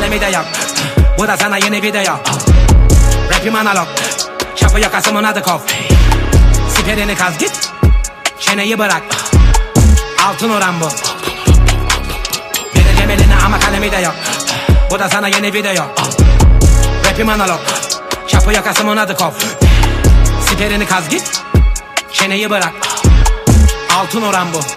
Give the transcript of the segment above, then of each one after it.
kalemi de yok. Bu da sana yeni video. Rapim analog, çapı yakasımın adı kov. Siperini kaz git, çeneyi bırak. Altın oran bu. Vereceğim eline ama kalemi de yok. Bu da sana yeni video. Rapim analog, çapı yakasımın adı kov. Siperini kaz git, çeneyi bırak. Altın oran bu.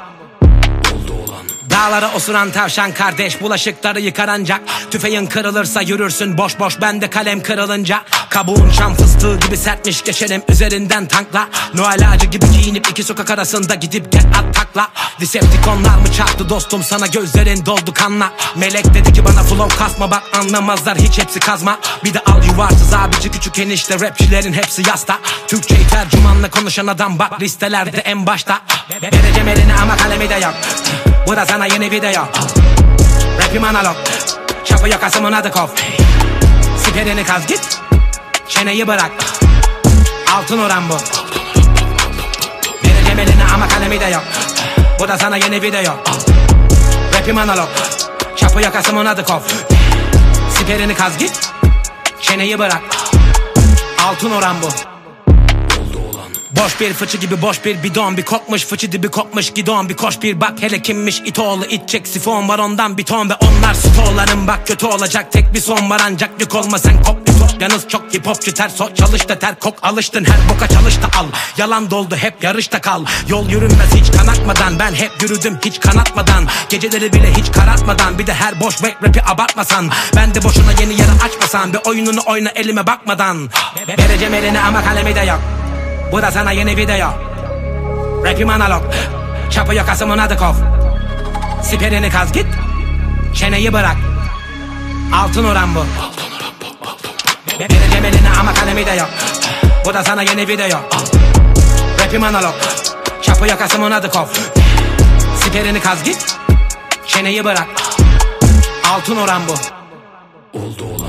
Dağlara osuran tavşan kardeş, bulaşıkları yıkar ancak. Tüfeğin kırılırsa yürürsün boş boş, bende kalem kırılınca. Kabuğun çam fıstığı gibi sertmiş, geçerim üzerinden tankla. Noel ağacı gibi giyinip iki sokak arasında gidip get at takla. Decepticonlar mı çarptı dostum sana, gözlerin doldu kanla. Melek dedi ki bana flow kasma, bak anlamazlar hiç, hepsi kazma. Bir de al yuvarsız abici küçük enişte, rapçilerin hepsi yasta. Türkçeyi tercümanla konuşan adam bak listelerde en başta. Vereceğim eline ama kalemi de yok. Bu da sana yeni video. Rapim analog, çapı yakasımın adı kov. Siperini kaz git, çeneyi bırak. Altın oran bu. Vereceğim eline ama kalemi de yok. Bu da sana yeni video. Rapim analog, çapı yakasımın adı kov. Siperini kaz git, çeneyi bırak. Altın oran bu. Boş bir fıçı gibi boş bir bidon, bir kokmuş fıçı dibi kopmuş gidon. Bir koş bir bak hele kimmiş itoğlu, itecek sifon var ondan bir ton. Ve onlar stoğların bak kötü olacak, tek bir son var ancak yük olma sen kop bir top. Yalnız çok hip hopçu ters o, çalış da ter kok, alıştın her boka çalış da al. Yalan doldu hep yarışta kal, yol yürünmez hiç kanatmadan. Ben hep yürüdüm hiç kanatmadan, geceleri bile hiç karartmadan. Bir de her boş rapi abartmasan, ben de boşuna yeni yara açmasan. Bir oyununu oyna elime bakmadan. Vereceğim eline ama kalemi de yok. Bu da sana yeni video. Rapim analog, çapı yakasımın adı kov. Siperini kaz git, çeneyi bırak. Altın oran bu. Vereceğim eline ama kalemi de yok. Bu da sana yeni video. Rapim analog, çapı yakasımın adı kov. Siperini kaz git, çeneyi bırak. Altın oran bu. Oldu.